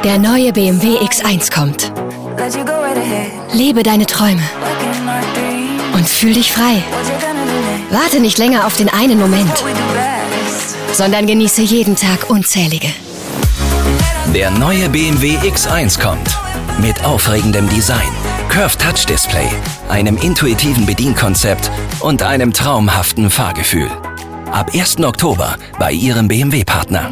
Der neue BMW X1 kommt. Lebe deine Träume und fühl dich frei. Warte nicht länger auf den einen Moment, sondern genieße jeden Tag unzählige. Der neue BMW X1 kommt. Mit aufregendem Design, Curved Touch Display, einem intuitiven Bedienkonzept und einem traumhaften Fahrgefühl. Ab 1. Oktober bei Ihrem BMW-Partner.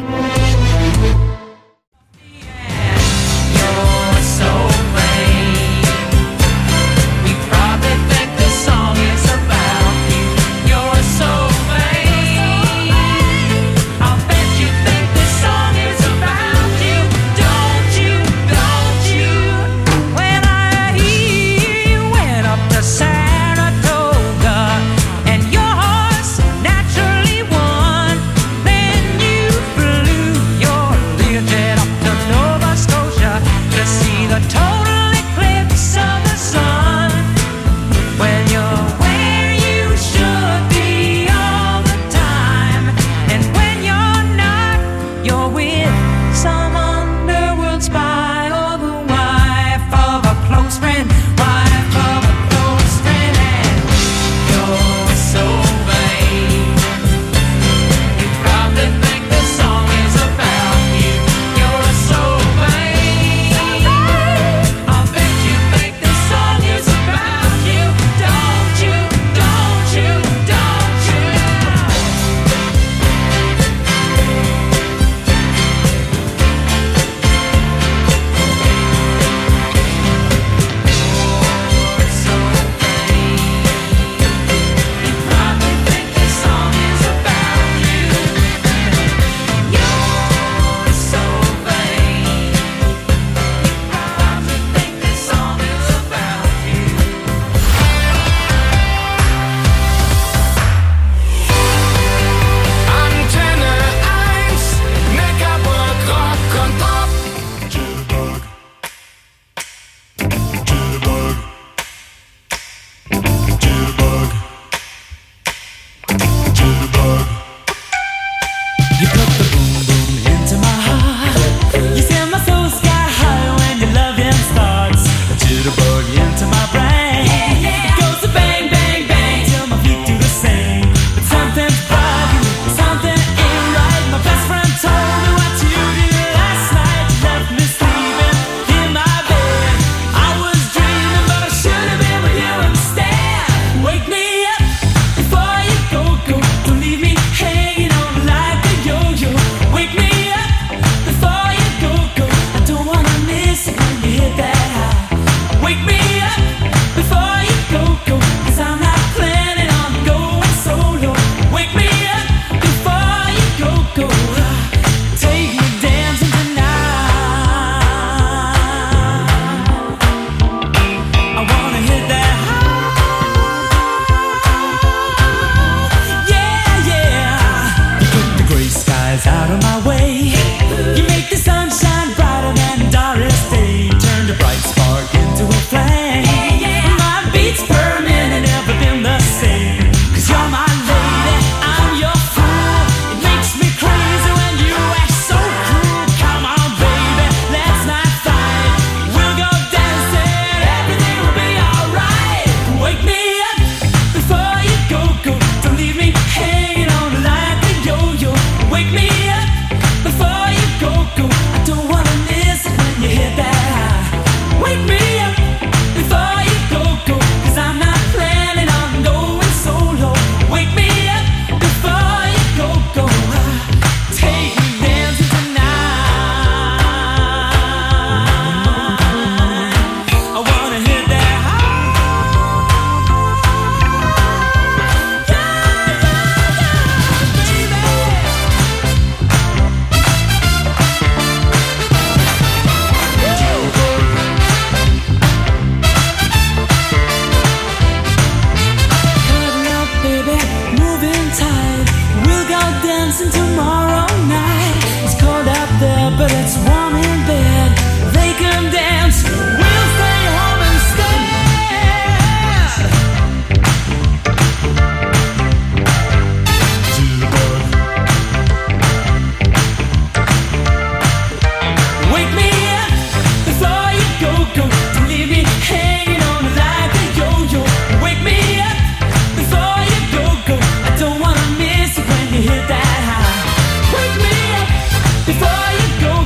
Wake me up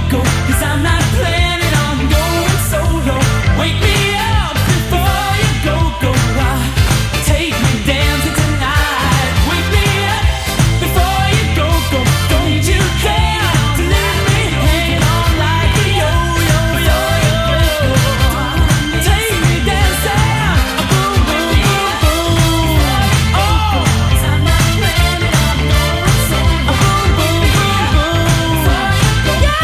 go, 'cause I'm not planning on going solo. Wake me up before you go. Take me dancing tonight. Wake me up before you go. Don't you care to leave me hanging on like a yo-yo. Take me dancing, boom, boom, boom, boom. Oh, 'cause I'm not planning on going solo. Boom, boom, boom, boom. Yeah.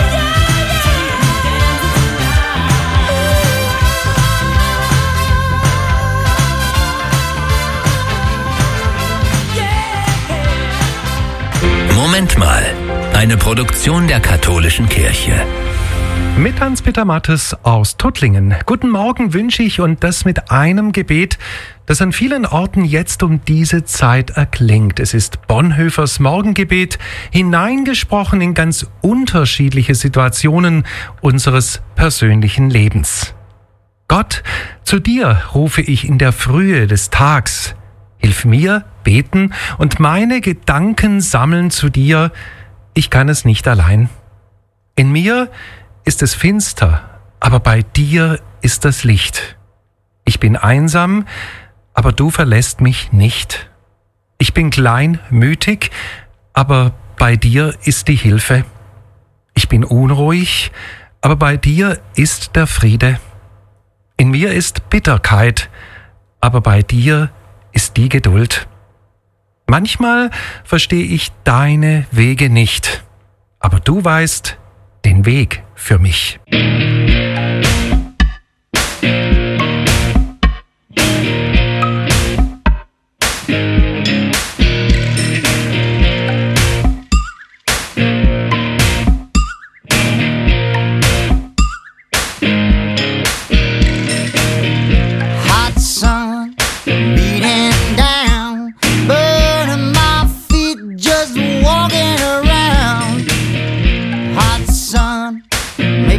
Moment mal. Eine Produktion der Katholischen Kirche. Mit Hans-Peter Mattes aus Tuttlingen. Guten Morgen wünsche ich, und das mit einem Gebet, das an vielen Orten jetzt um diese Zeit erklingt. Es ist Bonhoeffers Morgengebet, hineingesprochen in ganz unterschiedliche Situationen unseres persönlichen Lebens. Gott, zu dir rufe ich in der Frühe des Tags. Hilf mir, beten und meine Gedanken sammeln zu dir. Ich kann es nicht allein. In mir ist es finster, aber bei dir ist das Licht. Ich bin einsam, aber du verlässt mich nicht. Ich bin kleinmütig, aber bei dir ist die Hilfe. Ich bin unruhig, aber bei dir ist der Friede. In mir ist Bitterkeit, aber bei dir ist die Geduld. Manchmal verstehe ich deine Wege nicht, aber du weißt den Weg für mich. Hot sun beating down, burning my feet just walking around. Hot sun